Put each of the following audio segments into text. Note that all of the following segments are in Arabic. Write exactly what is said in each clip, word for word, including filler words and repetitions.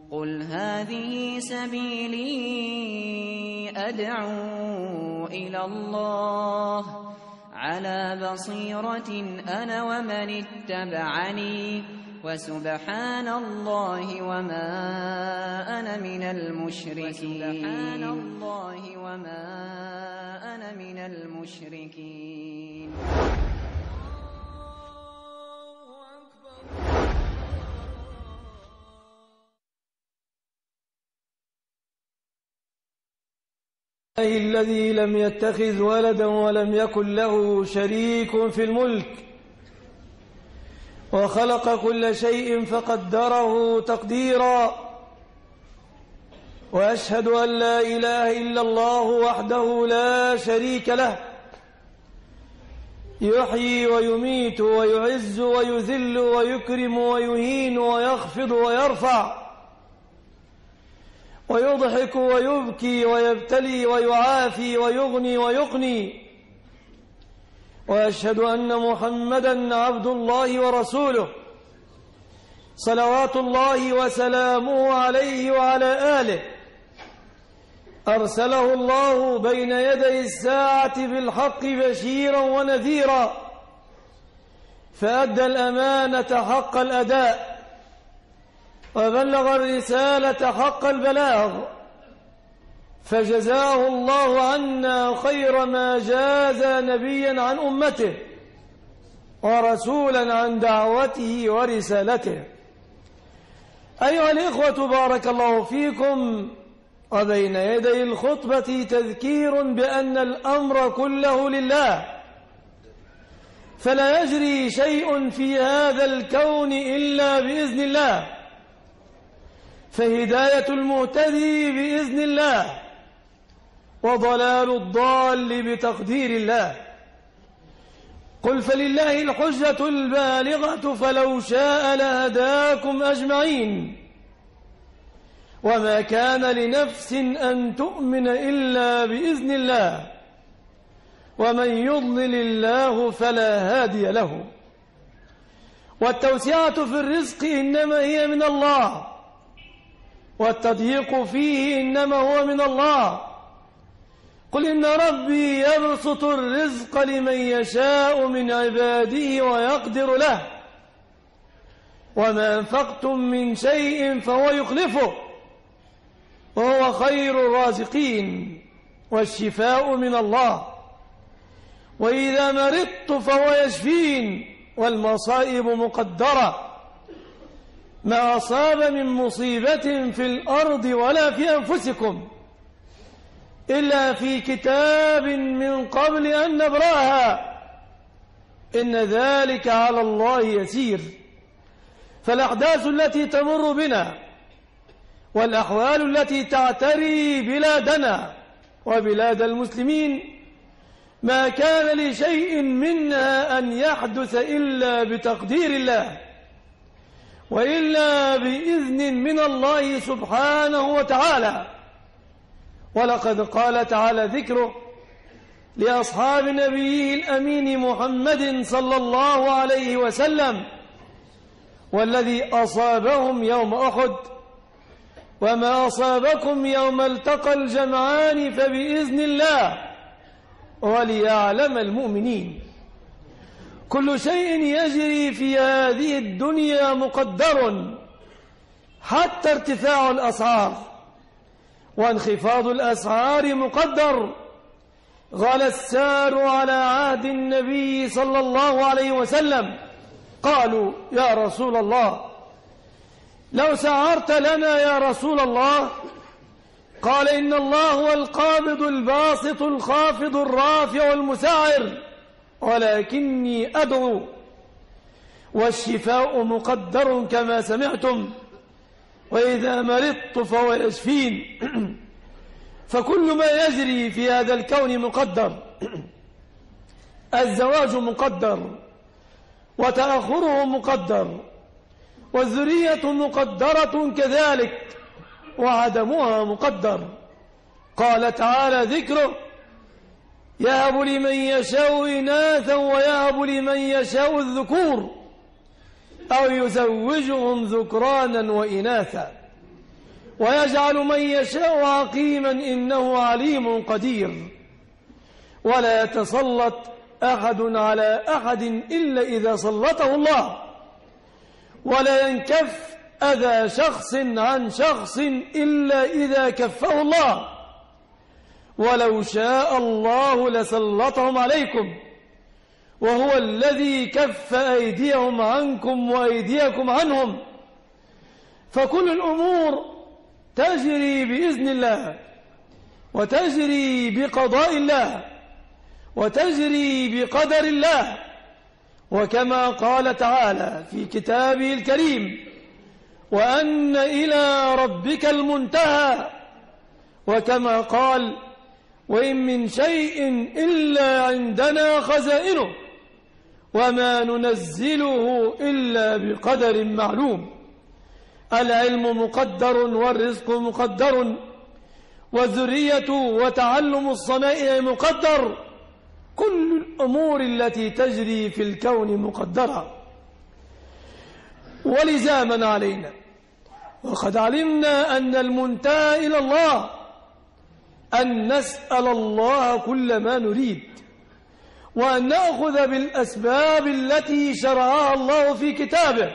قل هذه سبيلي أدعو إلى الله على بصيرة أنا ومن اتبعني وسبحان الله وما أنا من المشركين وسبحان الله وما أنا من المشركين. الذي لم يتخذ ولدا ولم يكن له شريك في الملك وخلق كل شيء فقدره تقديرا، وأشهد أن لا إله إلا الله وحده لا شريك له، يحيي ويميت ويعز ويذل ويكرم ويهين ويخفض ويرفع ويضحك ويبكي ويبتلي ويعافي ويغني ويقني، وأشهد أن محمدًا عبد الله ورسوله صلوات الله وسلامه عليه وعلى آله، أرسله الله بين يدي الساعة بالحق بشيرا ونذيرا، فأدى الأمانة حق الأداء وبلغ الرسالة حق البلاغ، فجزاه الله عنا خير ما جاز نبيا عن أمته ورسولا عن دعوته ورسالته. أيها الإخوة بارك الله فيكم، وبين يدي الخطبة تذكير بأن الأمر كله لله، فلا يجري شيء في هذا الكون إلا بإذن الله، فهداية المهتدي بإذن الله وضلال الضال بتقدير الله. قل فلله الحجة البالغة فلو شاء لهداكم أجمعين، وما كان لنفس أن تؤمن إلا بإذن الله، ومن يضلل الله فلا هادي له. والتوسعة في الرزق إنما هي من الله، والتضييق فيه إنما هو من الله. قل إن ربي يبسط الرزق لمن يشاء من عباده ويقدر له، وما أنفقتم من شيء فهو يخلفه وهو خير الرازقين، والشفاء من الله. وإذا مرضت فهو يشفين، والمصائب مقدرة، ما أصاب من مصيبة في الأرض ولا في أنفسكم إلا في كتاب من قبل أن نبرأها، إن ذلك على الله يسير. فالأحداث التي تمر بنا والأحوال التي تعتري بلادنا وبلاد المسلمين ما كان لشيء منها أن يحدث إلا بتقدير الله، وإلا بإذن من الله سبحانه وتعالى. ولقد قال تعالى ذكره لأصحاب نبيه الأمين محمد صلى الله عليه وسلم: والذي أصابهم يوم أحد وما أصابكم يوم التقى الجمعان فبإذن الله وليعلم المؤمنين. كل شيء يجري في هذه الدنيا مقدر، حتى ارتفاع الأسعار وانخفاض الأسعار مقدر. غال السار على عهد النبي صلى الله عليه وسلم، قالوا: يا رسول الله لو سعرت لنا يا رسول الله. قال: إن الله هو القابض الباسط الخافض الرافع المسعر، ولكني أدعو، والشفاء مقدر كما سمعتم، وإذا مرضت فهو يشفين. فكل ما يجري في هذا الكون مقدر. الزواج مقدر، وتأخره مقدر، والذرية مقدرة كذلك، وعدمها مقدر. قال تعالى ذكره: يهب لمن يشاء إناثا ويهب لمن يشاء الذكور أو يزوجهم ذكرانا وإناثا. ويجعل من يشاء عقيما إنه عليم قدير. ولا يتسلط أحد على أحد إلا إذا سلطه الله، ولا ينكف أذى شخص عن شخص إلا إذا كفه الله. ولو شاء الله لسلطهم عليكم، وهو الذي كف أيديهم عنكم وأيديكم عنهم. فكل الأمور تجري بإذن الله، وتجري بقضاء الله، وتجري بقدر الله. وكما قال تعالى في كتابه الكريم: وأن إلى ربك المنتهى. وكما قال: وإن من شيء إلا عندنا خزائنه وما ننزله إلا بقدر معلوم. العلم مقدر، والرزق مقدر، والذرية وتعلم الصنائع مقدر. كل الأمور التي تجري في الكون مقدرة. ولزاما علينا، وقد علمنا أن المنتهى إلى الله، أن نسأل الله كل ما نريد، وأن نأخذ بالأسباب التي شرعها الله في كتابه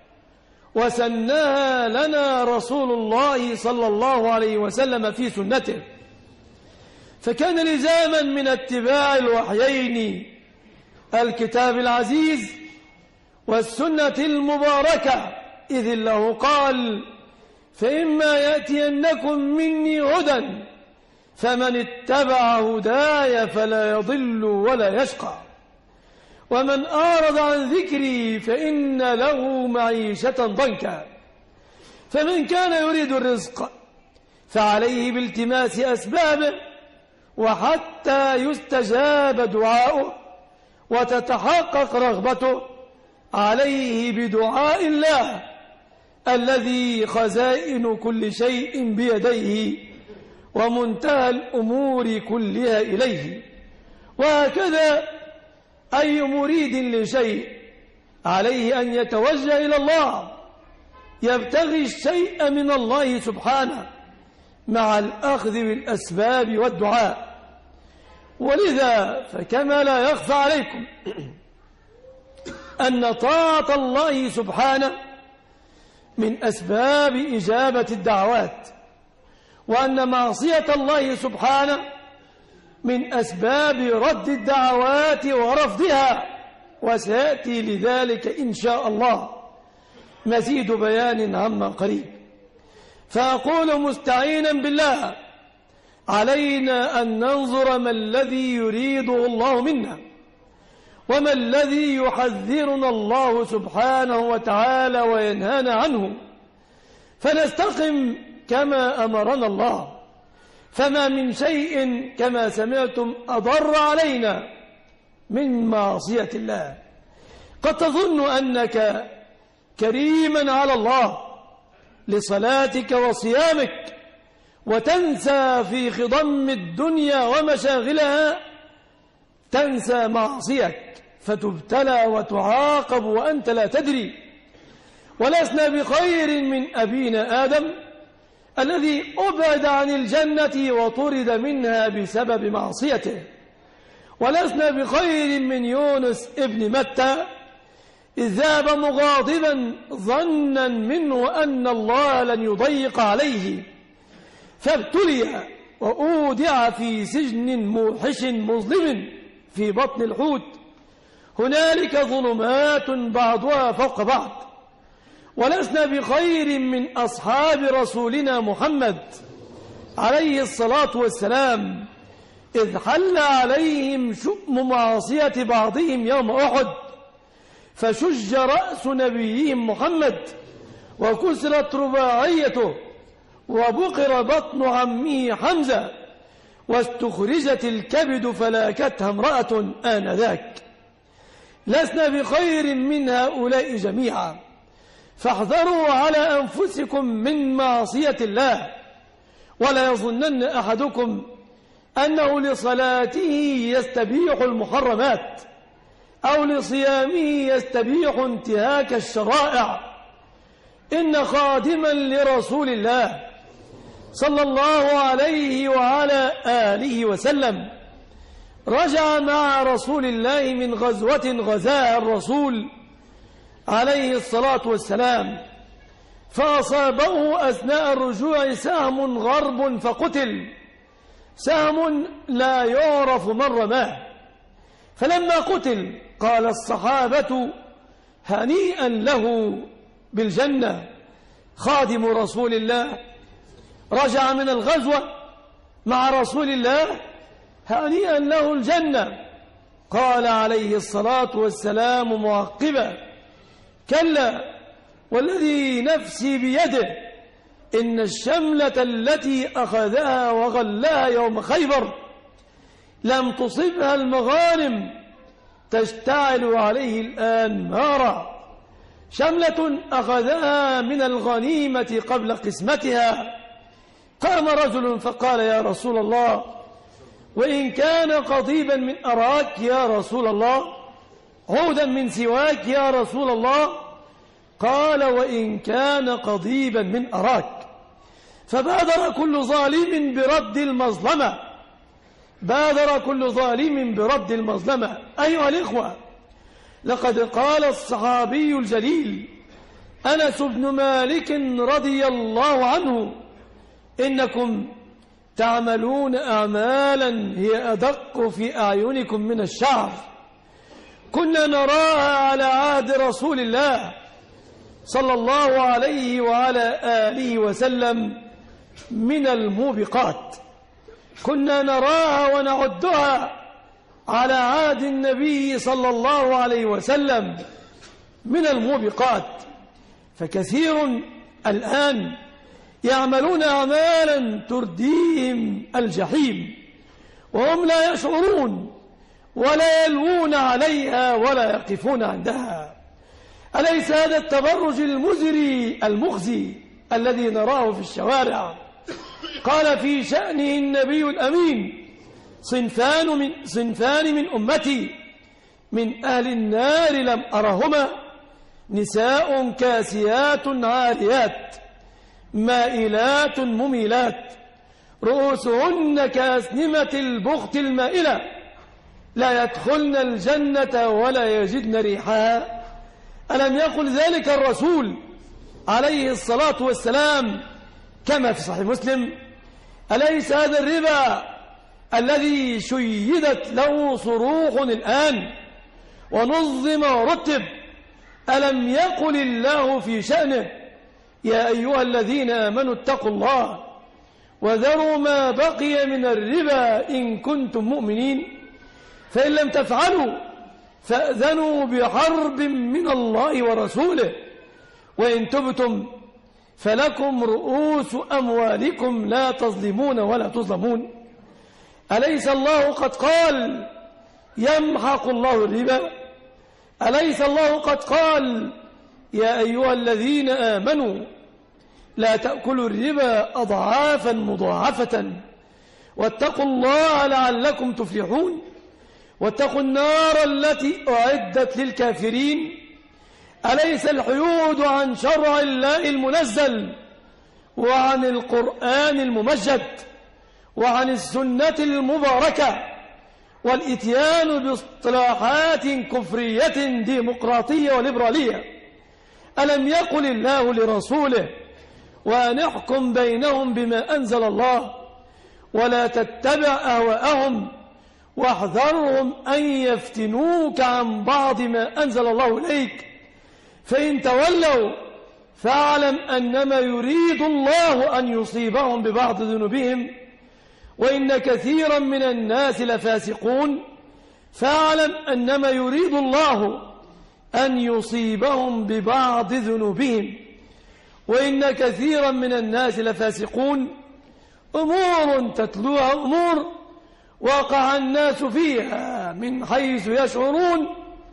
وسنها لنا رسول الله صلى الله عليه وسلم في سنته. فكان لزاما من اتباع الوحيين، الكتاب العزيز والسنة المباركة، إذ الله قال: فإما يأتينكم مني هدى فمن اتبع هداي فلا يضل ولا يشقى، ومن أعرض عن ذكري فإن له معيشة ضنكا. فمن كان يريد الرزق فعليه بالتماس أسبابه، وحتى يستجاب دعاؤه وتتحقق رغبته عليه بدعاء الله الذي خزائن كل شيء بيديه ومنتهى الأمور كلها إليه. وهكذا أي مريد لشيء عليه أن يتوجه إلى الله يبتغي الشيء من الله سبحانه مع الأخذ بالأسباب والدعاء. ولذا فكما لا يخفى عليكم أن طاعة الله سبحانه من أسباب إجابة الدعوات، وأن معصية الله سبحانه من أسباب رد الدعوات ورفضها. وسيأتي لذلك إن شاء الله مزيد بيان عما قريب. فأقول مستعينا بالله علينا أن ننظر ما الذي يريده الله منا، وما الذي يحذرنا الله سبحانه وتعالى وينهانا عنه، فنستقم كما أمرنا الله. فما من شيء كما سمعتم أضر علينا من معصية الله. قد تظن أنك كريما على الله لصلاتك وصيامك، وتنسى في خضم الدنيا ومشاغلها، تنسى معصيك فتبتلى وتعاقب وأنت لا تدري. ولسنا بخير من أبينا آدم الذي أبعد عن الجنة وطرد منها بسبب معصيته. ولسنا بخير من يونس ابن متى إذ ذهب مغاضبا ظنا منه أن الله لن يضيق عليه، فابتلي وأودع في سجن موحش مظلم في بطن الحوت. هنالك ظلمات بعضها فوق بعض. ولسنا بخير من أصحاب رسولنا محمد عليه الصلاة والسلام إذ حل عليهم شؤم معصية بعضهم يوم أحد، فشج رأس نبيهم محمد وكسرت رباعيته وبقر بطن عمه حمزة واستخرجت الكبد فلاكتها امرأة آنذاك. لسنا بخير من هؤلاء جميعا. فاحذروا على أنفسكم من معصية الله. ولا يظنن أحدكم أنه لصلاته يستبيح المحرمات أو لصيامه يستبيح انتهاك الشرائع. إن خادما لرسول الله صلى الله عليه وعلى آله وسلم رجع مع رسول الله من غزوة غزاها الرسول عليه الصلاة والسلام، فأصابه أثناء الرجوع سهم غرب فقتل، سهم لا يعرف من رماه. فلما قتل قال الصحابة هنيئا له بالجنة، خادم رسول الله رجع من الغزوة مع رسول الله، هنيئا له الجنة. قال عليه الصلاة والسلام معقبا: كلا والذي نفسي بيده إن الشملة التي أخذها وغلها يوم خيبر لم تصبها المغانم تشتعل عليه الآن نارا، شملة أخذها من الغنيمة قبل قسمتها. قام رجل فقال: يا رسول الله، وإن كان قضيبا من أراك يا رسول الله، عودا من سواك يا رسول الله. قال: وإن كان قضيبا من أراك. فبادر كل ظالم برد المظلمة، بادر كل ظالم برد المظلمة. أيها الإخوة، لقد قال الصحابي الجليل أنس بن مالك رضي الله عنه: إنكم تعملون أعمالا هي أدق في أعينكم من الشعر، كنا نراها على عهد رسول الله صلى الله عليه وعلى آله وسلم من الموبقات، كنا نراها ونعدها على عهد النبي صلى الله عليه وسلم من الموبقات. فكثير الآن يعملون أعمالا ترديهم الجحيم وهم لا يشعرون ولا يلوون عليها ولا يقفون عندها. أليس هذا التبرج المزري المخزي الذي نراه في الشوارع؟ قال في شأنه النبي الأمين: صنفان من, صنفان من أمتي من أهل النار لم أرهما، نساء كاسيات عاريات مائلات مميلات، رؤوسهن كأسنمة البخت المائلة، لا يدخلن الجنة ولا يجدن ريحها. ألم يقل ذلك الرسول عليه الصلاة والسلام كما في صحيح مسلم؟ أليس هذا الربا الذي شيدت له صروح الآن ونظم ورتب؟ ألم يقل الله في شأنه: يا أيها الذين آمنوا اتقوا الله وذروا ما بقي من الربا إن كنتم مؤمنين، فإن لم تفعلوا فأذنوا بحرب من الله ورسوله، وإن تبتم فلكم رؤوس أموالكم لا تظلمون ولا تظلمون. أليس الله قد قال: يمحق الله الربا؟ أليس الله قد قال: يا أيها الذين آمنوا لا تأكلوا الربا أضعافا مضاعفة واتقوا الله لعلكم تفلحون، واتقوا النار التي أعدت للكافرين؟ أليس الحيود عن شرع الله المنزل وعن القرآن الممجد وعن السنة المباركة والإتيان باصطلاحات كفرية ديمقراطية وليبرالية؟ ألم يقل الله لرسوله: وأن احكم بينهم بما أنزل الله ولا تتبع أهواءهم واحذرهم أن يفتنوك عن بعض ما أنزل الله إليك، فإن تولوا فاعلم أنما يريد الله أن يصيبهم ببعض ذنوبهم وإن كثيرا من الناس لفاسقون، فاعلم أنما يريد الله أن يصيبهم ببعض ذنوبهم وإن كثيرا من الناس لفاسقون. أمور تتلوها أمور وقع الناس فيها من حيث يشعرون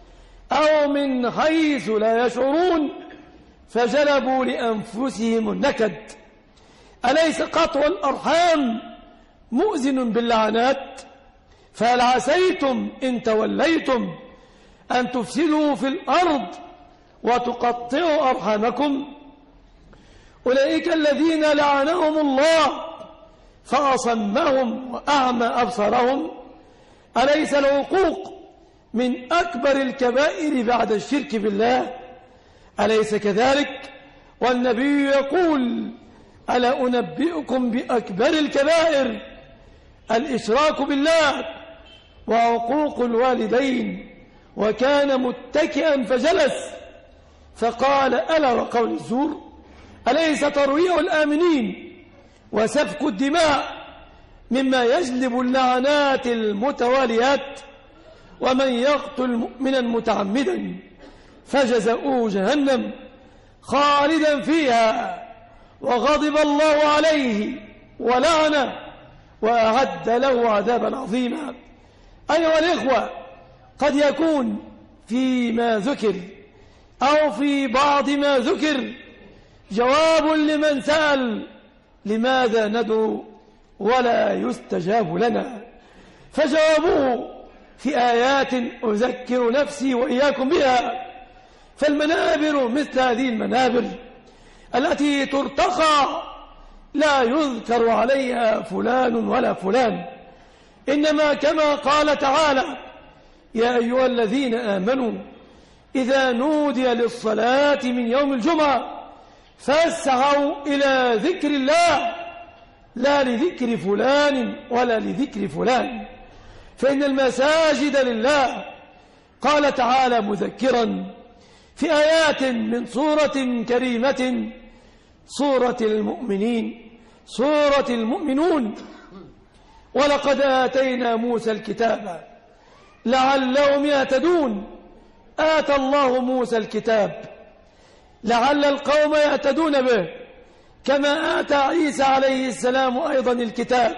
أو من حيث لا يشعرون، فجلبوا لأنفسهم النكد. أليس قطع الأرحام مؤذن باللعنات؟ فهل عسيتم إن توليتم أن تفسدوا في الأرض وتقطعوا أرحامكم؟ أولئك الذين لعنهم الله فأصمهم وأعمى أبصارهم؟ أليس العقوق من أكبر الكبائر بعد الشرك بالله؟ أليس كذلك؟ والنبي يقول: ألا أنبئكم بأكبر الكبائر؟ الإشراك بالله وعقوق الوالدين. وكان متكئا فجلس فقال: ألا وقول الزور؟ أليس ترويع الآمنين وسفك الدماء مما يجلب اللعنات المتواليات؟ ومن يقتل مؤمنا متعمدا فجزاؤه جهنم خالدا فيها وغضب الله عليه ولعنه وأعد له عذابا عظيما. أيها الإخوة، قد يكون فيما ذكر أو في بعض ما ذكر جواب لمن سأل: لماذا ندعو ولا يستجاب لنا؟ فجوابه في آيات أذكر نفسي وإياكم بها. فالمنابر مثل هذه المنابر التي ترتقى لا يذكر عليها فلان ولا فلان، إنما كما قال تعالى: يا أيها الذين آمنوا إذا نودي للصلاة من يوم الجمعة فاسعوا إلى ذكر الله لا لذكر فلان ولا لذكر فلان، فإن المساجد لله. قال تعالى مذكرا في آيات من سورة كريمة، سورة المؤمنين، سورة المؤمنون: ولقد آتينا موسى الكتاب لعلهم يهتدون. آتى الله موسى الكتاب لعل القوم يهتدون به، كما آتى عيسى عليه السلام أيضا الكتاب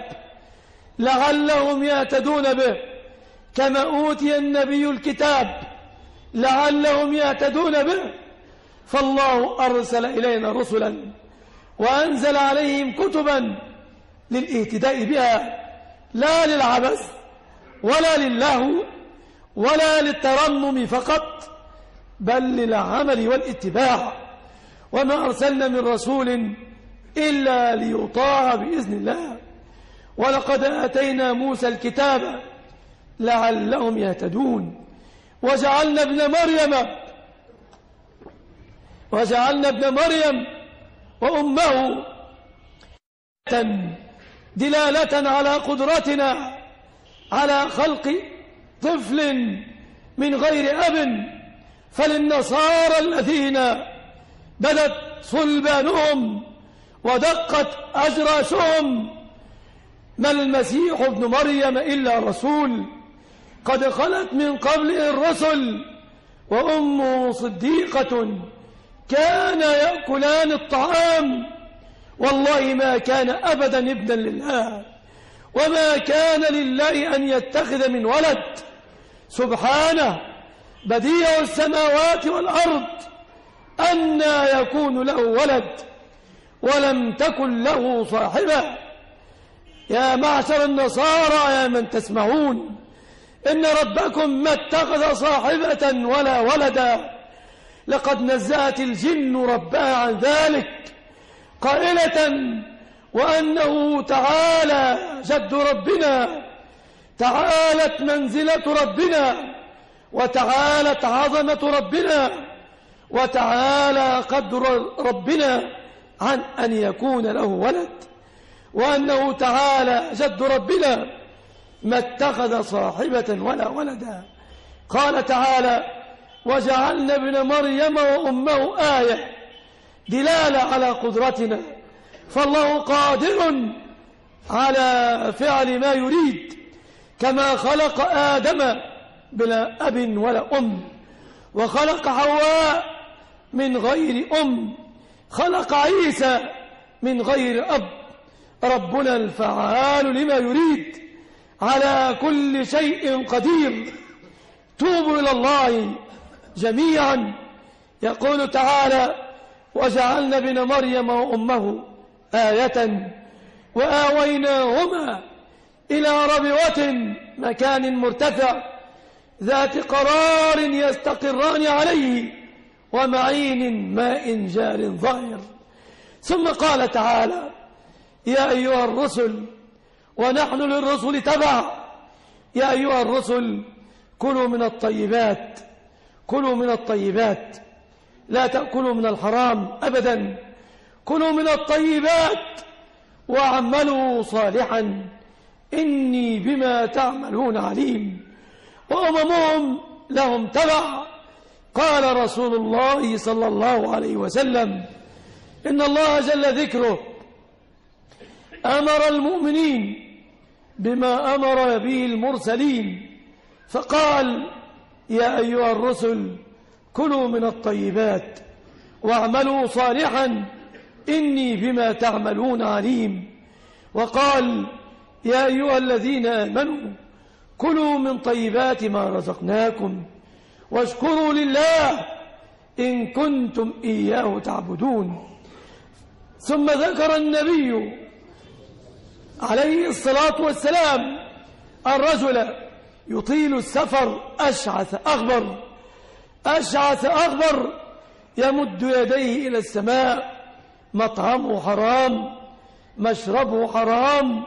لعلهم يهتدون به، كما أوتي النبي الكتاب لعلهم يهتدون به. فالله أرسل إلينا رسلا وأنزل عليهم كتبا للاهتداء بها، لا للعبث ولا للهو ولا للترنم فقط، بل للعمل والاتباع. وما أرسلنا من رسول إلا ليطاع بإذن الله. ولقد آتينا موسى الكتاب لعلهم يهتدون. وجعلنا ابن مريم وجعلنا ابن مريم وأمه دلالة على قدرتنا على خلق طفل من غير أب. فللنصارى الذين بدت صلبانهم ودقت أجراسهم ما المسيح ابن مريم إلا رسول قد خلت من قبله الرسل وأمه صديقة كان يأكلان الطعام. والله ما كان أبدا ابنا لله، وما كان لله أن يتخذ من ولد، سبحانه بديع السماوات والأرض، أنى يكون له ولد ولم تكن له صاحبة. يا معشر النصارى يا من تسمعون، إن ربكم ما اتخذ صاحبة ولا ولدا، لقد نزهت الجن ربها عن ذلك قائلة: وأنه تعالى جد ربنا، تعالت منزلة ربنا، وتعالت عظمة ربنا، وتعالى قدر ربنا عن أن يكون له ولد، وأنه تعالى جد ربنا ما اتخذ صاحبة ولا ولدا. قال تعالى: وجعلنا ابن مريم وأمه آية، دلالة على قدرتنا. فالله قادر على فعل ما يريد، كما خلق آدم بلا أب ولا أم، وخلق حواء من غير أم، خلق عيسى من غير أب. ربنا الفعال لما يريد، على كل شيء قدير. توبوا إلى الله جميعا. يقول تعالى: وجعلنا ابن مريم وأمه آية وآويناهما إلى ربوة مكان مرتفع ذات قرار يستقران عليه ومعين ماء جار ظاهر. ثم قال تعالى: يا أيها الرسل ونحن للرسل تبع. يا أيها الرسل كلوا من الطيبات، كلوا من الطيبات، لا تأكلوا من الحرام أبدا، كلوا من الطيبات واعملوا صالحا إني بما تعملون عليم. وأممهم لهم تبع. قال رسول الله صلى الله عليه وسلم: إن الله جل ذكره أمر المؤمنين بما أمر به المرسلين، فقال: يا أيها الرسل كلوا من الطيبات واعملوا صالحا إني بما تعملون عليم. وقال: يا أيها الذين آمنوا كلوا من طيبات ما رزقناكم واشكروا لله إن كنتم إياه تعبدون. ثم ذكر النبي عليه الصلاة والسلام الرجل يطيل السفر أشعث أغبر، أشعث أغبر يمد يديه إلى السماء، مطعمه حرام، مشربه حرام،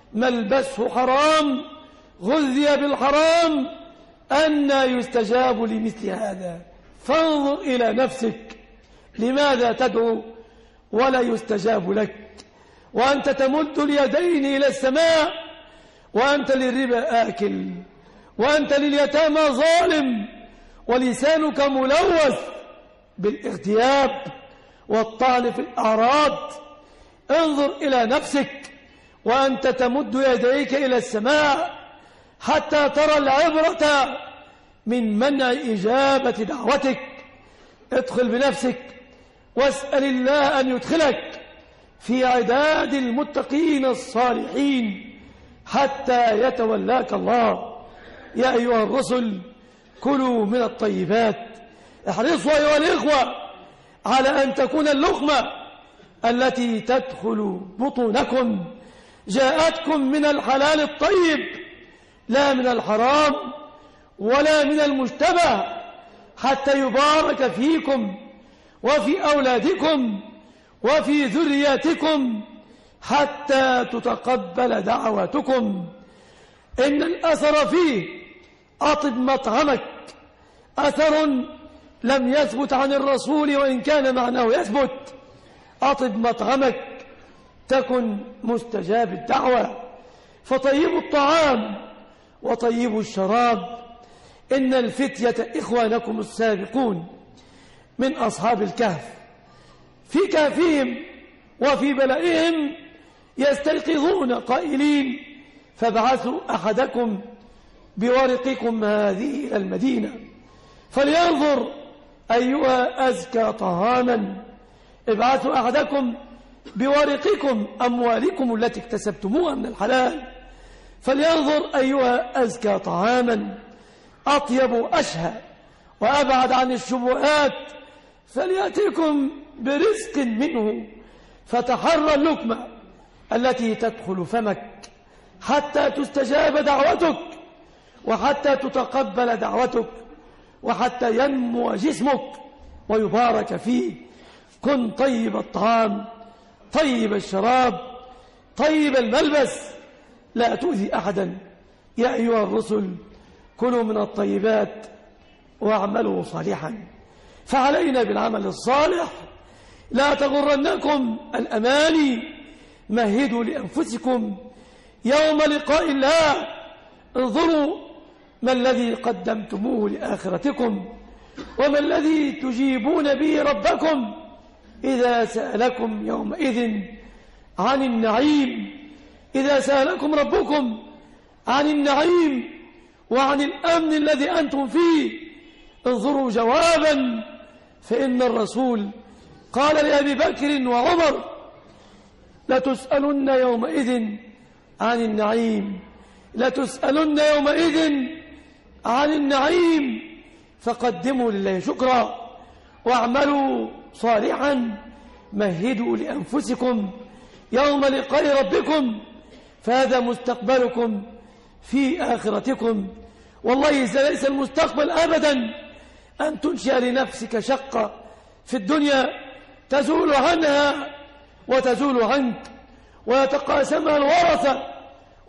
ملبسه حرام، غذي بالحرام، أنى يستجاب لمثل هذا؟ فانظر إلى نفسك، لماذا تدعو ولا يستجاب لك وأنت تمد اليدين إلى السماء، وأنت للربا آكل، وأنت لليتامى ظالم، ولسانك ملوث بالاغتياب والطعن في الأعراض؟ انظر إلى نفسك وأنت تمد يديك إلى السماء حتى ترى العبرة من منع إجابة دعوتك. ادخل بنفسك واسأل الله أن يدخلك في عداد المتقين الصالحين حتى يتولاك الله. يا أيها الرسل كلوا من الطيبات. احرصوا أيها الإخوة على أن تكون اللقمة التي تدخل بطونكم جاءتكم من الحلال الطيب، لا من الحرام ولا من المشتبه، حتى يبارك فيكم وفي أولادكم وفي ذرياتكم، حتى تتقبل دعواتكم. إن الأثر فيه أطب مطعمك، أثر لم يثبت عن الرسول وإن كان معناه يثبت. أطب مطعمك تكن مستجاب الدعوة. فطيب الطعام وطيب الشراب. إن الفتية إخوانكم السابقون من أصحاب الكهف في كهفهم وفي بلائهم يستيقظون قائلين: فابعثوا أحدكم بورقكم هذه إلى المدينة فلينظر أيها أزكى طعاما. ابعثوا أحدكم بورقكم، أموالكم التي اكتسبتموها من الحلال، فلينظر أيها أزكى طعاما، أطيب أشهى وأبعد عن الشبهات، فليأتيكم برزق منه. فتحرى اللقمة التي تدخل فمك حتى تستجاب دعوتك، وحتى تتقبل دعوتك، وحتى ينمو جسمك ويبارك فيه. كن طيب الطعام، طيب الشراب، طيب الملبس، لا تؤذي أحدا. يا أيها الرسل كلوا من الطيبات واعملوا صالحا. فعلينا بالعمل الصالح. لا تغرنكم الأماني، مهدوا لأنفسكم يوم لقاء الله. انظروا ما الذي قدمتموه لآخرتكم، وما الذي تجيبون به ربكم إذا سألكم يومئذ عن النعيم. إذا سألكم ربكم عن النعيم وعن الأمن الذي أنتم فيه، انظروا جوابا. فإن الرسول قال لأبي بكر وعمر: لتسألن يومئذ عن النعيم، لتسألن يومئذ عن النعيم. فقدموا لله شكرا واعملوا صالحا، مهدوا لأنفسكم يوم لقاء ربكم، فهذا مستقبلكم في آخرتكم. والله ليس المستقبل أبدا أن تنشأ لنفسك شقة في الدنيا تزول عنها وتزول عنك ويتقاسمها الورثة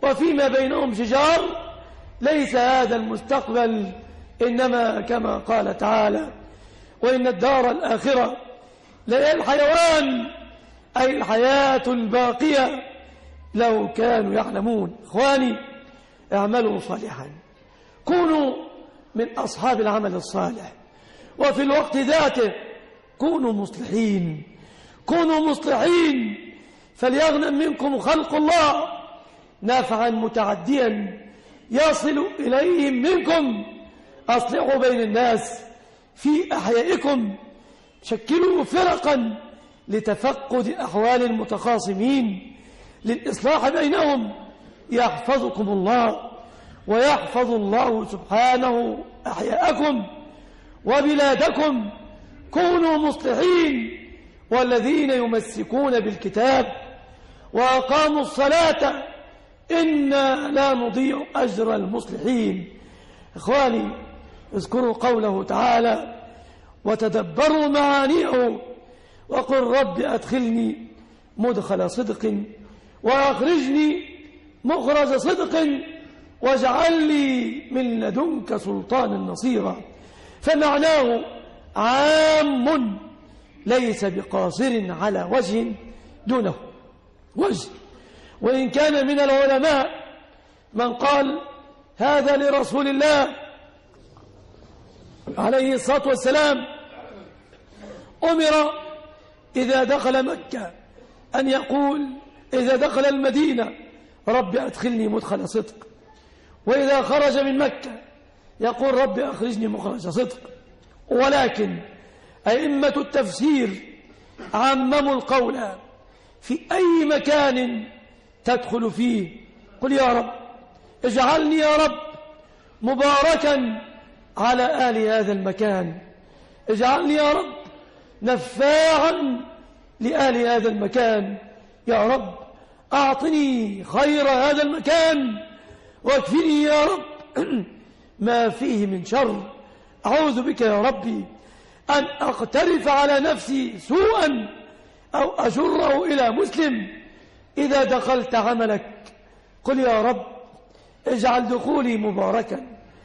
وفيما بينهم شجار، ليس هذا المستقبل، إنما كما قال تعالى: وإن الدار الآخرة لهي الحيوان، أي الحياة الباقية، لو كانوا يعلمون. إخواني، اعملوا صالحا، كونوا من أصحاب العمل الصالح، وفي الوقت ذاته كونوا مصلحين، كونوا مصلحين، فليغنم منكم خلق الله نافعا متعديا يصل إليهم منكم. أصلحوا بين الناس في أحيائكم، شكلوا فرقا لتفقد أحوال المتخاصمين للإصلاح بينهم، يحفظكم الله ويحفظ الله سبحانه أحياءكم وبلادكم. كونوا مصلحين، والذين يمسكون بالكتاب وأقاموا الصلاة إنا لا نضيع أجر المصلحين. إخواني، اذكروا قوله تعالى: وتدبروا معانيه، وقل رب أدخلني مدخل صدق وأخرجني مخرج صدق واجعل لي من لدنك سلطانا نصيرا. فمعناه عام ليس بقاصر على وجه دونه وجه. وإن كان من العلماء من قال هذا لرسول الله عليه الصلاة والسلام أمر إذا دخل مكة أن يقول إذا دخل المدينة: رب أدخلني مدخل صدق، وإذا خرج من مكة يقول: رب أخرجني مخرج صدق. ولكن أئمة التفسير عمموا القول في أي مكان تدخل فيه قل يا رب اجعلني يا رب مباركا على آل هذا المكان، اجعلني يا رب نفاعا لآل هذا المكان، يا رب أعطني خير هذا المكان واكفني يا رب ما فيه من شر. أعوذ بك يا ربي أن أقترف على نفسي سوءا أو أجره إلى مسلم. إذا دخلت عملك قل يا رب اجعل دخولي مباركا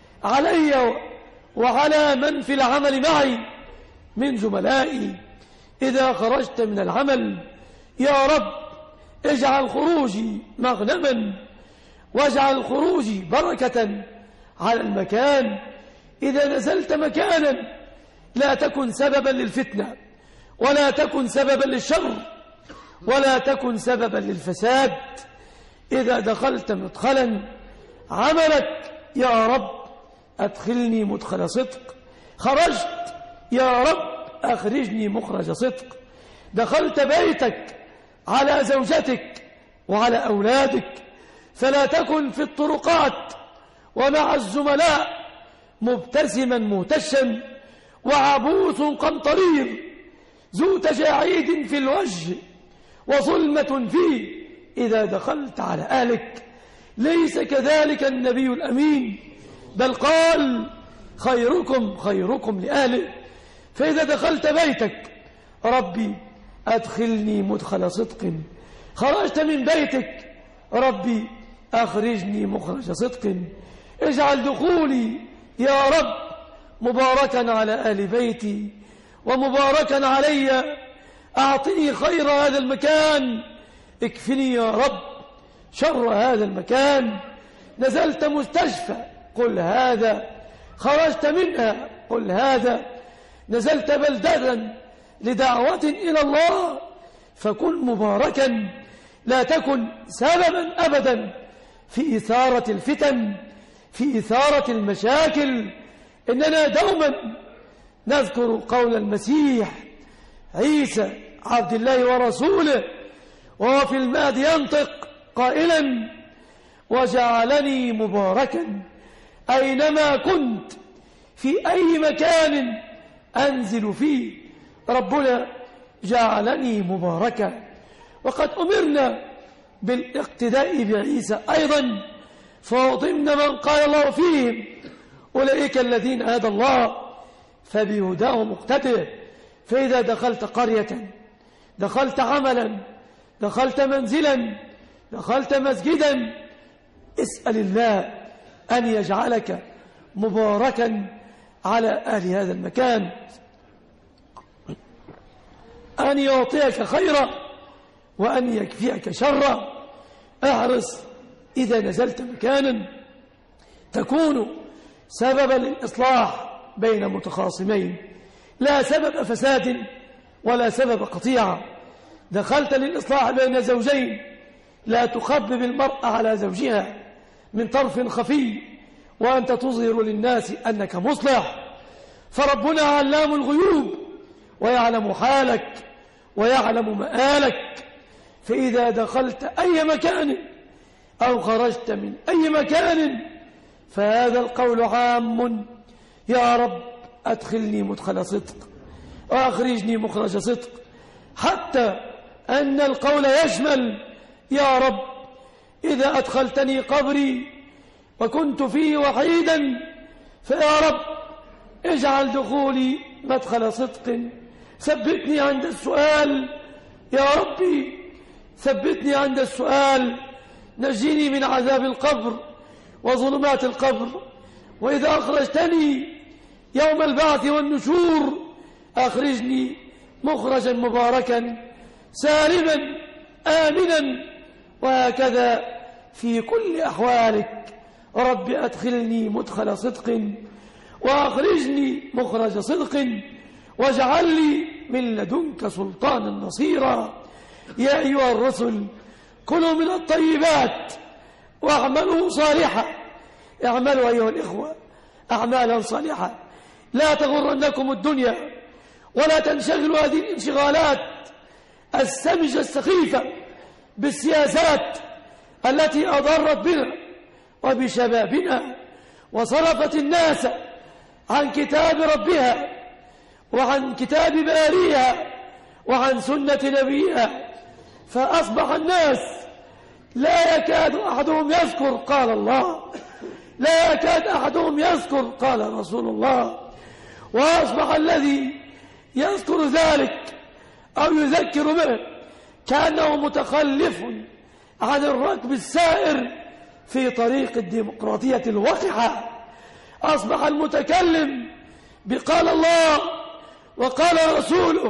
علي وعلى من في العمل معي من زملائي. إذا خرجت من العمل يا رب اجعل خروجي مغنما واجعل خروجي بركة على المكان. إذا نزلت مكانا لا تكن سببا للفتنة، ولا تكن سببا للشر، ولا تكن سببا للفساد. إذا دخلت مدخلا عملك يا رب أدخلني مدخل صدق، خرجت يا رب أخرجني مخرج صدق. دخلت بيتك على زوجتك وعلى أولادك، فلا تكن في الطرقات ومع الزملاء مبتسما مهتشا وعبوس قمطرير ذو تجاعيد في الوجه وظلمة فيه. إذا دخلت على أهلك ليس كذلك النبي الأمين، بل قال خيركم خيركم لأهله. فإذا دخلت بيتك ربي أدخلني مدخل صدق، خرجت من بيتك ربي أخرجني مخرج صدق. اجعل دخولي يا رب مباركا على أهل بيتي ومباركا علي. أعطني خير هذا المكان، اكفني يا رب شر هذا المكان. نزلت مستشفى قل هذا، خرجت منها قل هذا. نزلت بلدة لدعوة إلى الله فكن مباركا، لا تكن سببا أبدا في إثارة الفتن، في إثارة المشاكل. إننا دوما نذكر قول المسيح عيسى عبد الله ورسوله وهو في المهد ينطق قائلا وجعلني مباركا أينما كنت، في أي مكان أنزل فيه ربنا جعلني مباركا. وقد أمرنا بالاقتداء بعيسى أيضا، فضمن من قال الله فيهم أولئك الذين هدى الله فبهداه مقتدى. فإذا دخلت قرية، دخلت عملا، دخلت منزلا، دخلت مسجدا، اسأل الله أن يجعلك مباركا على أهل هذا المكان، أن يعطيك خيرا وأن يكفيك شرا. احرص إذا نزلت مكانا تكون سببا للإصلاح بين متخاصمين، لا سبب فساد ولا سبب قطيعة. دخلت للإصلاح بين زوجين، لا تخبب المرأة على زوجها من طرف خفي وأنت تظهر للناس أنك مصلح، فربنا علام الغيوب ويعلم حالك ويعلم مآلك. فإذا دخلت أي مكان أو خرجت من أي مكان فهذا القول عام: يا رب أدخلني مدخل صدق وأخرجني مخرج صدق، حتى أن القول يشمل: يا رب إذا أدخلتني قبري وكنت فيه وحيدا فيا رب اجعل دخولي مدخل صدق، ثبتني عند السؤال يا ربي، ثبتني عند السؤال، نجيني من عذاب القبر وظلمات القبر. وإذا أخرجتني يوم البعث والنشور أخرجني مخرجا مباركا سالما آمنا، وهكذا في كل أحوالك. رب أدخلني مدخل صدق وأخرجني مخرج صدق واجعل لي من لدنك سلطانا نصيرا. يا أيها الرسل كلوا من الطيبات واعملوا صالحا. اعملوا أيها الإخوة أعمالا صالحة، لا تغرنكم الدنيا ولا تنشغلوا هذه الانشغالات السمجة السخيفة بالسياسات التي أضرت بنا وبشبابنا وصرفت الناس عن كتاب ربها وعن كتاب باريها وعن سنة نبيها، فأصبح الناس لا يكاد أحدهم يذكر قال الله، لا يكاد أحدهم يذكر قال رسول الله، وأصبح الذي يذكر ذلك أو يذكر به كأنه متخلف عن الركب السائر في طريق الديمقراطية الوقحة. أصبح المتكلم بقال الله وقال رسوله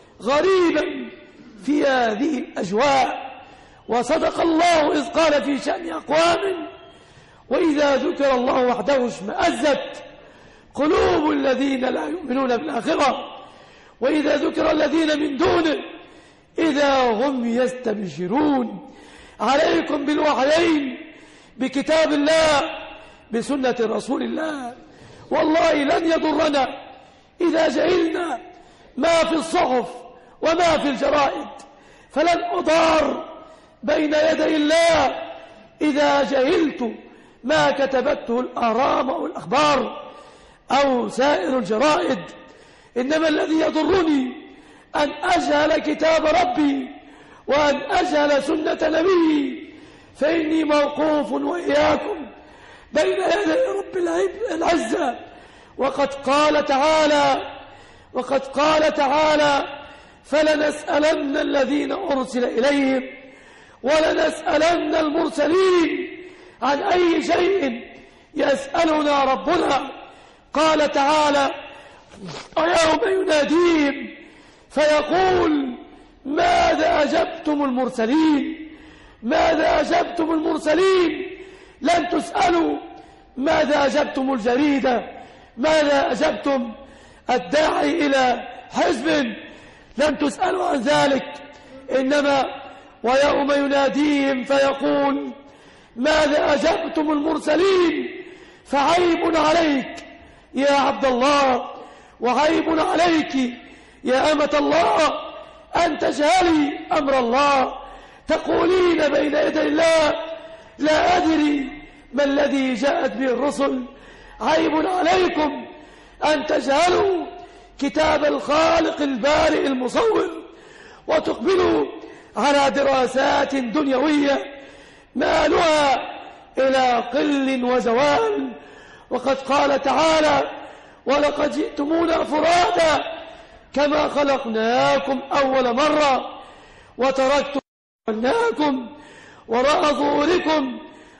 غريبا في هذه الأجواء. وصدق الله إذ قال في شأن أقوام: وإذا ذكر الله وحده اشمأزت قلوب الذين لا يؤمنون بالآخرة وإذا ذكر الذين من دونه إذا هم يستبشرون. عليكم بالوحيين، بكتاب الله، بسنة رسول الله. والله لن يضرنا إذا جهلنا ما في الصحف وما في الجرائد، فلن أضار بين يدي الله إذا جهلت ما كتبته الآرام أو الأخبار أو سائر الجرائد. إنما الذي يضرني أن أجهل كتاب ربي وأن أجهل سنة نبي، فإني موقوف وإياكم بين يدي رب العزة. وقد قال تعالى وقد قال تعالى: فلنسألن الذين أرسل إليهم ولنسألن المرسلين عن أي شيء يسألنا ربنا. قال تعالى: ويوم يناديهم فيقول ماذا أجبتم المرسلين، ماذا أجبتم المرسلين. لن تسألوا ماذا أجبتم الجريدة، ماذا أجبتم الداعي إلى حزب، لن تسألوا عن ذلك. إنما ويوم يناديهم فيقول ماذا أجبتم المرسلين. فعيب عليك يا عبد الله وعيب عليك يا أمة الله أن تجهلي أمر الله، تقولين بين يدي الله لا أدري ما الذي جاءت به الرسل. عيب عليكم أن تجهلوا كتاب الخالق البارئ المصور وتقبلوا على دراسات دنيوية مالها إلى قل وزوال. وقد قال تعالى: ولقد جئتمونا فرادا كما خلقناكم أول مرة وتركتم خلقناكم وراء ظهوركم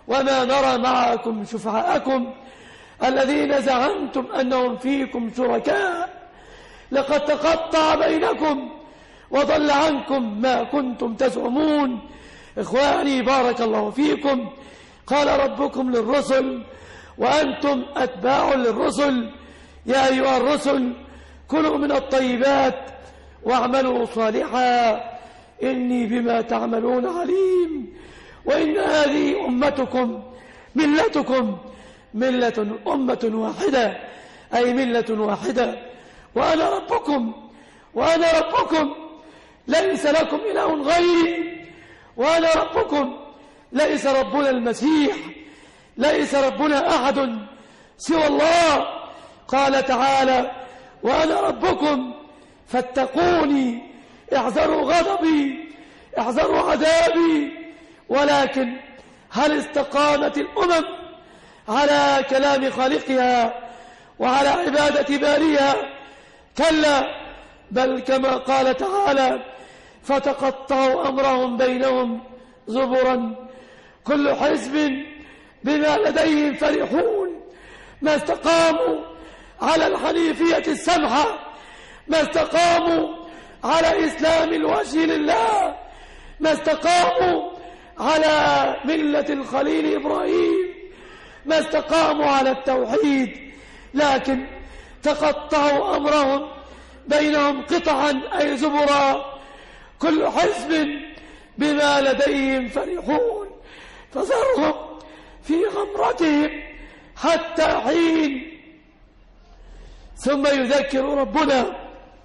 وما نرى معكم شفعاءكم الذين زعمتم أنهم فيكم شركاء لقد تقطع بينكم وضل عنكم ما كنتم تزعمون. إخواني بارك الله فيكم، قال ربكم للرسل وأنتم أتباع للرسل يا أيها الرسل كلوا من الطيبات واعملوا صالحا إني بما تعملون عليم. وإن هذه أمتكم ملتكم ملة أمة واحدة أي ملة واحدة وأنا ربكم وأنا ربكم ليس لكم إله غيري وأنا ربكم. ليس ربنا المسيح، ليس ربنا أحد سوى الله. قال تعالى وأنا ربكم فاتقوني، احذروا غضبي، احذروا عذابي. ولكن هل استقامت الأمم على كلام خالقها وعلى عبادة باريها؟ كلا، بل كما قال تعالى فتقطعوا أمرهم بينهم زبرا كل حزب بما لديهم فرحون. ما استقاموا على الحنيفية السمحة، ما استقاموا على إسلام الوجه لله، ما استقاموا على ملة الخليل إبراهيم، ما استقاموا على التوحيد، لكن تقطعوا أمرهم بينهم قطعا أي زبرا كل حزب بما لديهم فرحون. فذرهم في غمرتهم حتى حين. ثم يذكر ربنا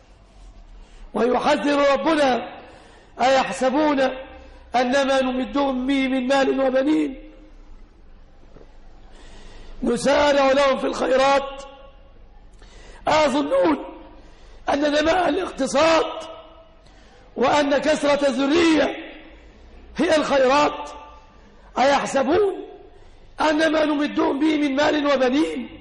ويحذر ربنا أيحسبون أنما نمدهم به من مال وبنين نسارع لهم في الخيرات؟ أظنون أن نماء الاقتصاد وأن كثرة الذرية هي الخيرات؟ أيحسبون أن ما نمدهم به من مال وبنين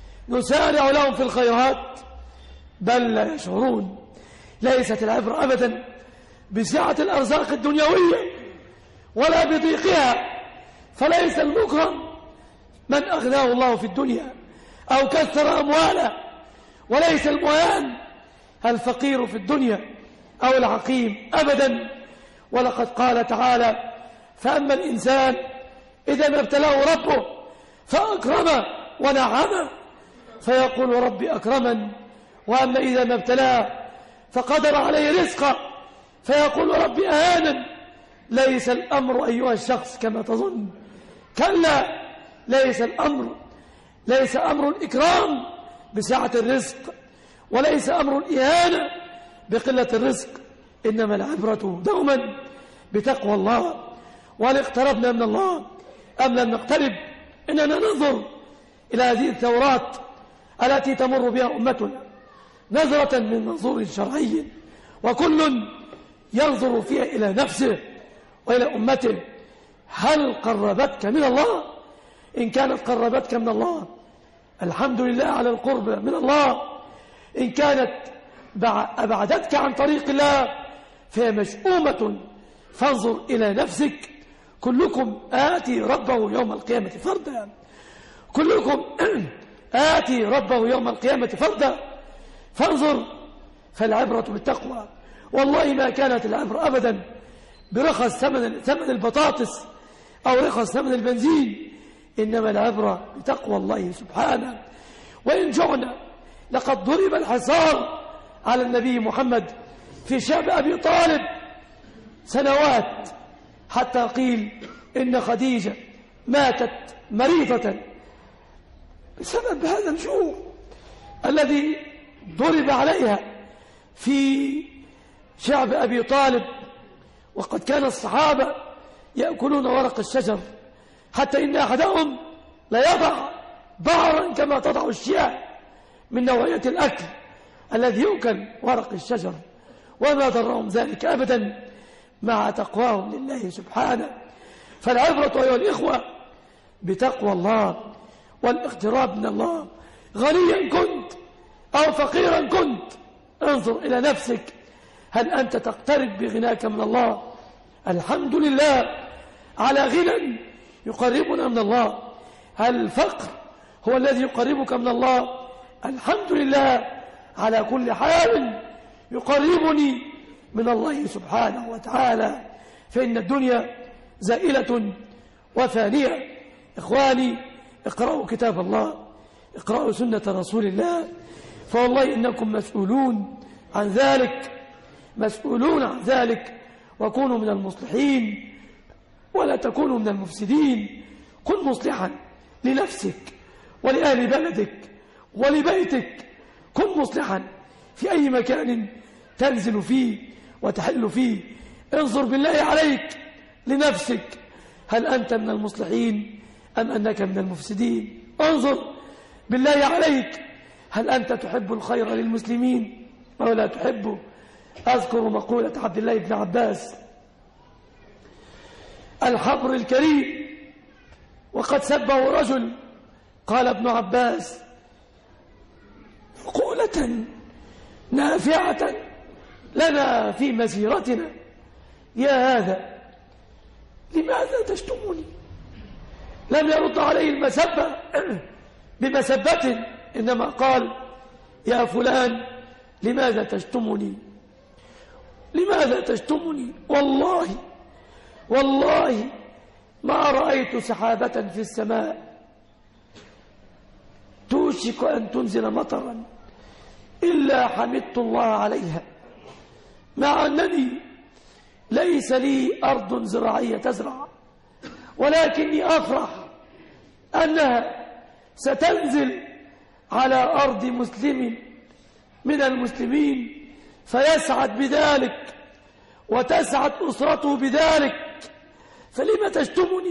نسارع لهم في الخيرات؟ بل لا يشعرون. ليست العبرة أبدا بسعة الأرزاق الدنيوية ولا بضيقها، فليس المكرم من أغناه الله في الدنيا أو كثر أمواله، وليس المهان الفقير في الدنيا أو العقيم أبدا. ولقد قال تعالى فأما الإنسان إذا ما ابتلاه ربه فأكرمه ونعمه فيقول ربي أكرمن، وأما إذا ما ابتلاه فقدر عليه رزقه فيقول ربي أهانن. ليس الأمر أيها الشخص كما تظن، كلا، ليس الأمر ليس أمر الإكرام بسعة الرزق، وليس أمر الإهانة بقلة الرزق، إنما العبرة دوما بتقوى الله. وهل اقتربنا من الله أم لم نقترب؟ إننا ننظر إلى هذه الثورات التي تمر بها أمتنا نظرة من منظور شرعي، وكل ينظر فيها إلى نفسه وإلى أمته. هل قربتك من الله؟ إن كانت قربتك من الله الحمد لله على القرب من الله، إن كانت أبعدتك عن طريق الله فهي مشؤومة. فانظر إلى نفسك. كلكم آتي ربه يوم القيامة فردا، كلكم آتي ربه يوم القيامة فردا. فانظر، فالعبرة بالتقوى. والله ما كانت العبرة أبدا برخص ثمن ثمن البطاطس أو رخص ثمن البنزين، إنما العبرة بتقوى الله سبحانه. وإن جعنا لقد ضرب الحصار على النبي محمد في شعب أبي طالب سنوات، حتى قيل إن خديجة ماتت مريضة بسبب هذا الجوع الذي ضرب عليها في شعب أبي طالب. وقد كان الصحابة يأكلون ورق الشجر، حتى إن أحدهم لا يضع بعرا كما تضع الشياه من نوعية الأكل الذي يؤكل ورق الشجر، وما ضرهم ذلك أبدا مع تقواهم لله سبحانه. فالعبرة أيها الإخوة بتقوى الله والاقتراب من الله. غنيا كنت أو فقيرا كنت، انظر إلى نفسك، هل أنت تقترب بغناك من الله؟ الحمد لله على غنى يقربنا من الله؟ هل الفقر هو الذي يقربك من الله؟ الحمد لله على كل حال يقربني من الله سبحانه وتعالى، فإن الدنيا زائلة وفانية. إخواني، اقرأوا كتاب الله، اقرأوا سنة رسول الله، فوالله إنكم مسؤولون عن ذلك، مسؤولون عن ذلك. وكونوا من المصلحين ولا تكونوا من المفسدين. كن مصلحا لنفسك ولأهل بلدك ولبيتك. كن مصلحا في أي مكان تنزل فيه وتحل فيه. انظر بالله عليك لنفسك، هل أنت من المصلحين أم أنك من المفسدين؟ انظر بالله عليك، هل أنت تحب الخير للمسلمين أو لا تحبه؟ أذكر مقولة عبد الله بن عباس الحبر الكريم وقد سبه رجل، قال ابن عباس: مقولة نافعة لنا في مسيرتنا، يا هذا لماذا تشتمني؟ لم يرد عليه المسبة بمسبة، إنما قال: يا فلان لماذا تشتمني؟ لماذا تشتمني؟ والله والله ما رأيت سحابة في السماء توشك أن تنزل مطرا إلا حمدت الله عليها، مع أنني ليس لي أرض زراعية تزرع، ولكني أفرح أنها ستنزل على أرض مسلم من المسلمين فيسعد بذلك وتسعد أسرته بذلك، فلما تشتمني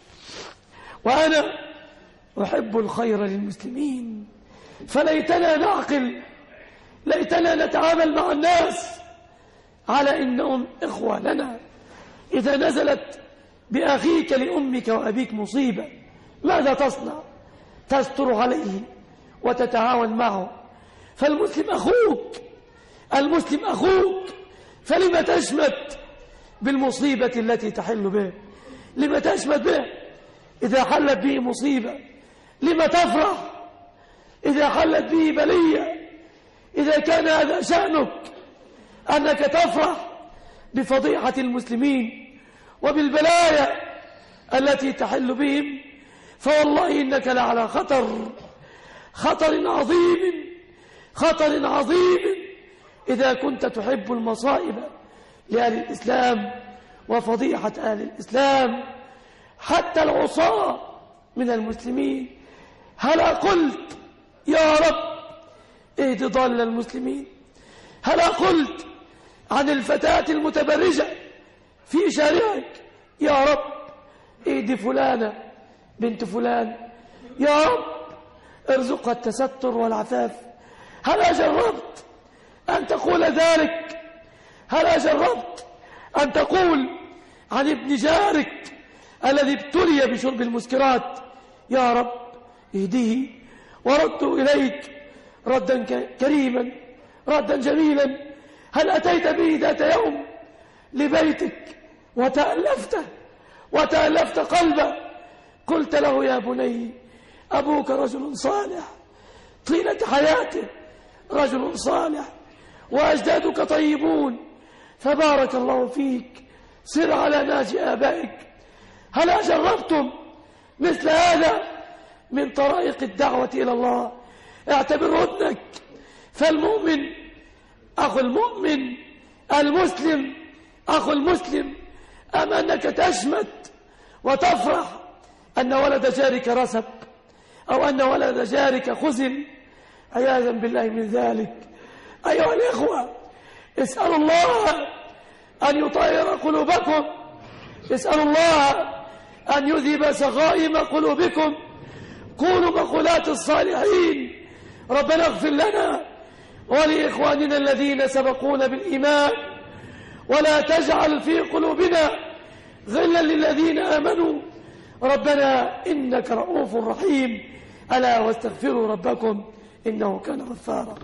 وأنا أحب الخير للمسلمين؟ فليتنا نعقل، ليتنا نتعامل مع الناس على إنهم إخوة لنا. إذا نزلت بأخيك لأمك وأبيك مصيبة، ماذا تصنع؟ تستر عليه وتتعاون معه، فالمسلم أخوك، المسلم أخوك، فلما تشمت بالمصيبة التي تحل به؟ لما تشمت به إذا حلت به مصيبة؟ لما تفرح إذا حلت به بلية؟ إذا كان هذا شأنك أنك تفرح بفضيحة المسلمين وبالبلايا التي تحل بهم، فوالله إنك لعلى خطر، خطر عظيم، خطر عظيم إذا كنت تحب المصائب لأهل الإسلام وفضيحة أهل الإسلام. حتى العصاة من المسلمين، هلا قلت يا رب اهد ضال المسلمين؟ هلا قلت عن الفتاة المتبرجة في شارعك يا رب اهد فلانة بنت فلان، يا رب ارزقها التستر والعفاف؟ هلا جربت أن تقول ذلك؟ هلا جربت أن تقول عن ابن جارك الذي ابتلي بشرب المسكرات يا رب اهديه وردوا إليك ردا كريما، ردا جميلا؟ هل أتيت به ذات يوم لبيتك وتألفته وتألفت قلبه، قلت له يا بني أبوك رجل صالح طيلة حياته، رجل صالح وأجدادك طيبون فبارك الله فيك، سر على ناج آبائك؟ هل جربتم مثل هذا من طرائق الدعوة إلى الله؟ اعتبر ودنك، فالمؤمن أخو المؤمن، المسلم أخو المسلم. أما أنك تشمت وتفرح أن ولد جارك رسب أو أن ولد جارك خزل، عياذا بالله من ذلك. أيها الإخوة، اسألوا الله أن يطهر قلوبكم، اسألوا الله أن يذهب سغائم قلوبكم. قولوا مقولات الصالحين: ربنا اغفر لنا ولإخواننا الذين سبقونا بالإيمان ولا تجعل في قلوبنا غلا للذين آمنوا ربنا إنك رؤوف رحيم. ألا واستغفروا ربكم إنه كان غفارا.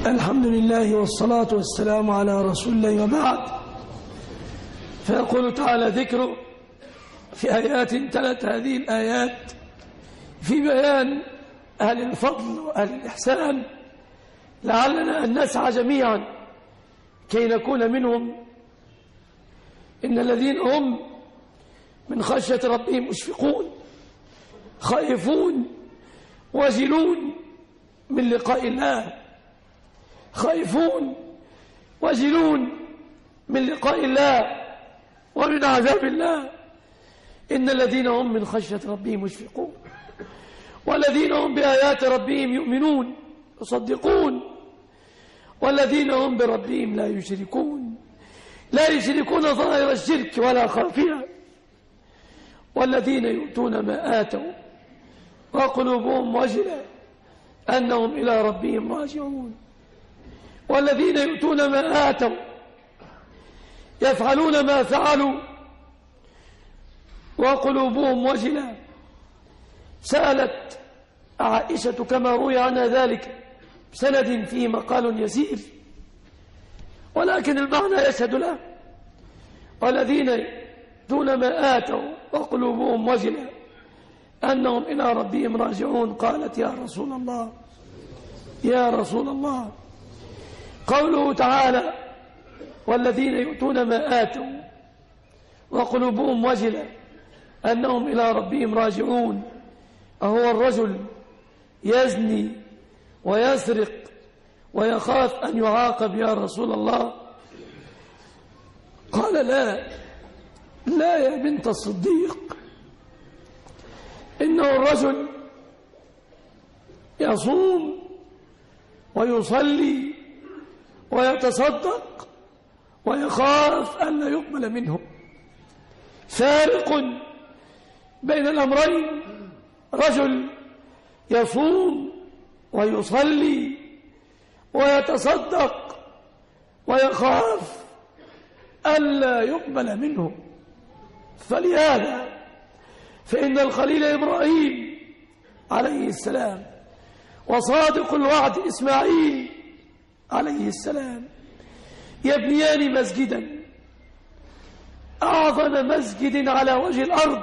الحمد لله والصلاة والسلام على رسول الله وبعد. فيقول تعالى ذكره في آيات تلت هذه الآيات في بيان أهل الفضل وأهل الإحسان، لعلنا أن نسعى جميعا كي نكون منهم. إن الذين هم من خشية ربهم مشفقون خائفون وجلون من لقاء الله، خائفون وجلون من لقاء الله ومن عذاب الله. إن الذين هم من خشية ربهم مشفقون والذين هم بآيات ربهم يؤمنون يصدقون والذين هم بربهم لا يشركون لا يشركون ظاهر الشرك ولا خافيا والذين يؤتون ما آتوا وقلوبهم وجلة أنهم إلى ربهم راجعون. والذين يؤتون ما آتوا يفعلون ما فعلوا وقلوبهم وجلة. سألت عائشة كما روي عنها ذلك بسند فيه مقال يسير ولكن المعنى يشهد له: والذين يؤتون ما آتوا وقلوبهم وجلة أنهم إلى ربهم راجعون. قالت: يا رسول الله يا رسول الله. قوله تعالى: والذين يؤتون ما آتوا وقلوبهم وجلة أنهم إلى ربهم راجعون، أهو الرجل يزني ويسرق ويخاف أن يعاقب يا رسول الله؟ قال: لا لا يا بنت الصديق، إنه الرجل يصوم ويصلي ويتصدق ويخاف أن لا يقبل منه. فارق بين الأمرين: رجل يصوم ويصلي ويتصدق ويخاف ألا يقبل منه. فلهذا فإن الخليل إبراهيم عليه السلام وصادق الوعد إسماعيل عليه السلام يبنيان مسجدا، أعظم مسجد على وجه الأرض،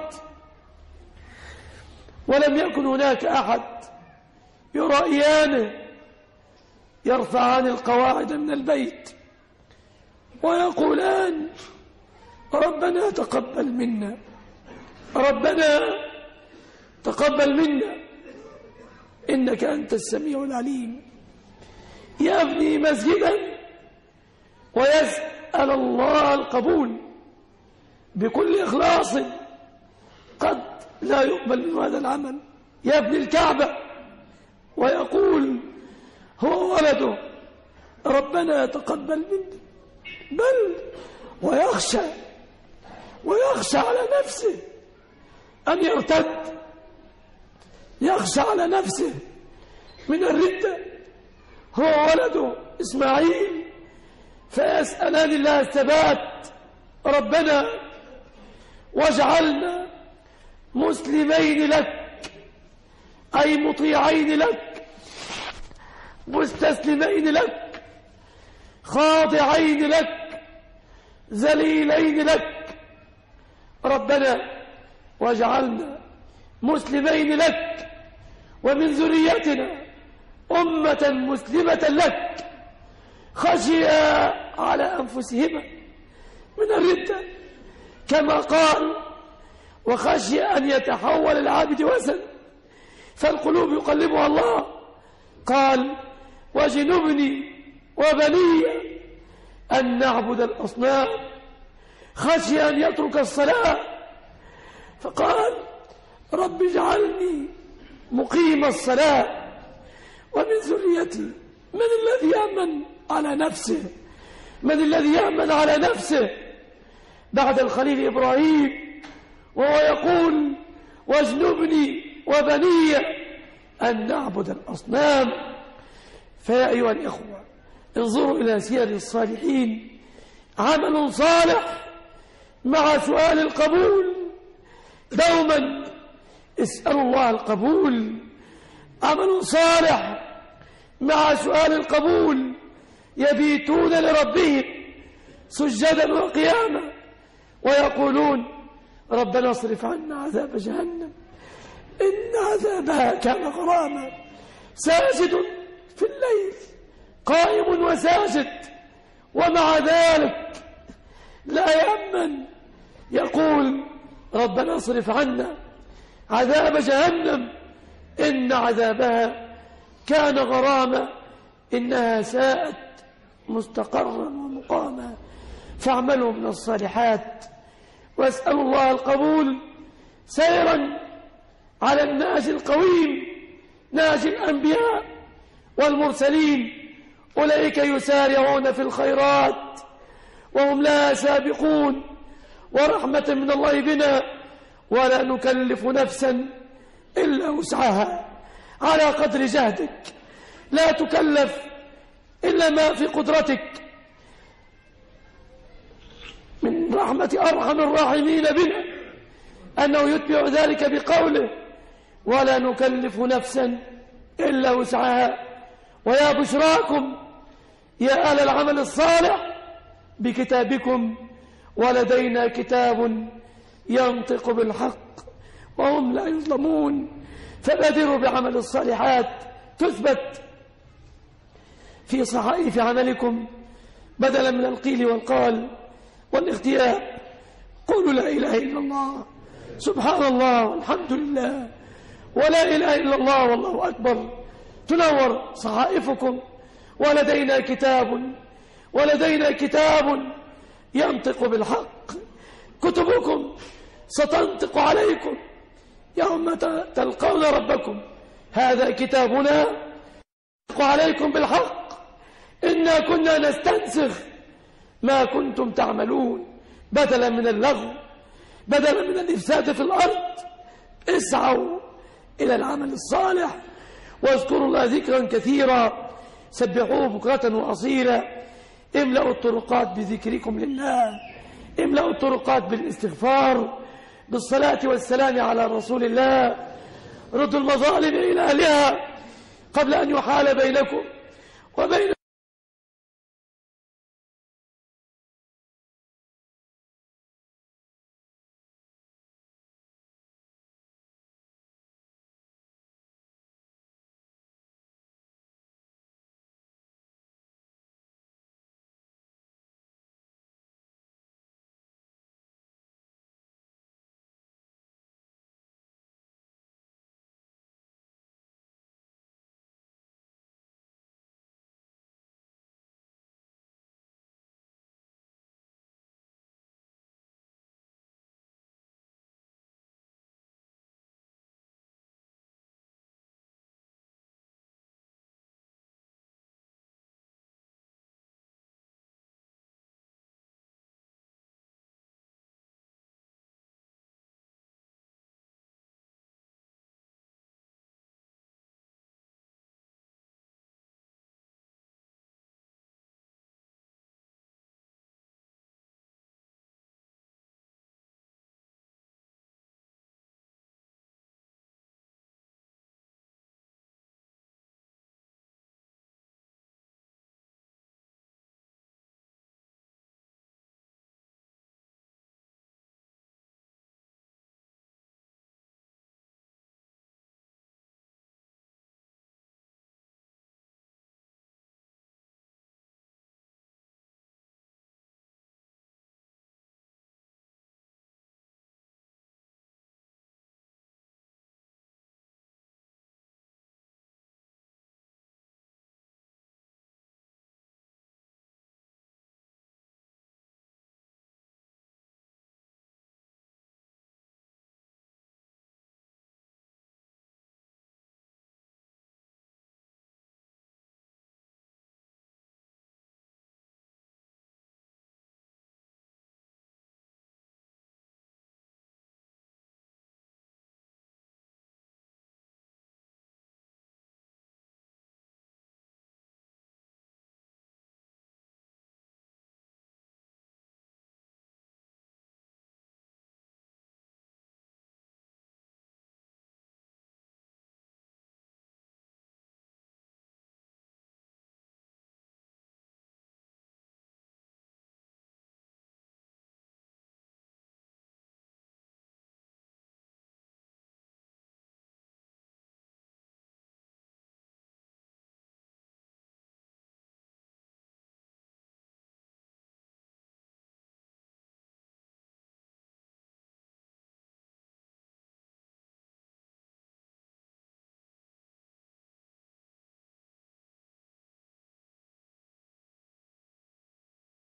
ولم يكن هناك أحد يرائيانه، يرفعان القواعد من البيت ويقولان: ربنا تقبل منا ربنا تقبل منا إنك أنت السميع العليم. يبني مسجدا ويسأل الله القبول بكل إخلاص قد لا يقبل من هذا العمل. يبني الكعبة ويقول هو ولده: ربنا تقبل منا، بل ويخشى ويخشى على نفسه أن يرتد، يخشى على نفسه من الردة هو ولده إسماعيل، فيسألان الله الثبات: ربنا واجعلنا مسلمين لك، أي مطيعين لك، مستسلمين لك، خاضعين لك، ذليلين لك. ربنا واجعلنا مسلمين لك ومن ذريتنا أمة مسلمة لك. خشيا على أنفسهما من الردة، كما قال: وخشي أن يتحول العابد وثن فالقلوب يقلبها الله. قال: وجنبني وبني أن نعبد الأصنام. خشي أن يترك الصلاة فقال: رب اجعلني مقيم الصلاة ومن ذريتي. من الذي يأمن على نفسه؟ من الذي يأمن على نفسه بعد الخليل إبراهيم وهو يقول: واجنبني وبني أن نعبد الأصنام؟ فيا أيها الإخوة، انظروا إلى سير الصالحين. عمل صالح مع سؤال القبول. دوما اسألوا الله القبول. عمل صالح مع سؤال القبول يبيتون لربهم سجدا وقياما ويقولون ربنا اصرف عنا عذاب جهنم إن عذابها كان غراما. ساجد في الليل قائم وساجد ومع ذلك لا يأمن، يقول ربنا اصرف عنا عذاب جهنم إن عذابها كان غراما إنها ساءت مستقرا ومقاما. فاعملوا من الصالحات واسألوا الله القبول سيرا على الناس القويم ناس الأنبياء والمرسلين، أولئك يسارعون في الخيرات وهم لها سابقون، ورحمة من الله بنا ولا نكلف نفسا إلا وسعها على قدر جهدك، لا تكلف إلا ما في قدرتك. من رحمة أرحم الراحمين بنا أنه يتبع ذلك بقوله ولا نكلف نفسا إلا وسعها. ويا بشراكم يا أهل العمل الصالح بكتابكم ولدينا كتاب ينطق بالحق وهم لا يظلمون. فبادروا بعمل الصالحات تثبت في صحائف عملكم بدلا من القيل والقال والاغتياب. قولوا لا إله إلا الله سبحان الله والحمد لله ولا إله إلا الله والله أكبر تنور صحائفكم. ولدينا كتاب ولدينا كتاب ينطق بالحق. كتبكم ستنطق عليكم يوم تلقون ربكم. هذا كتابنا ينطق عليكم بالحق إنا كنا نستنسخ ما كنتم تعملون. بدلا من اللغو بدلا من الإفساد في الأرض اسعوا إلى العمل الصالح واذكروا الله ذكرا كثيرا سبحوه بكرة وأصيلا. املأوا الطرقات بذكركم لله، املأوا الطرقات بالاستغفار بالصلاة والسلام على رسول الله. ردوا المظالم إلى أهلها قبل أن يحال بينكم وبين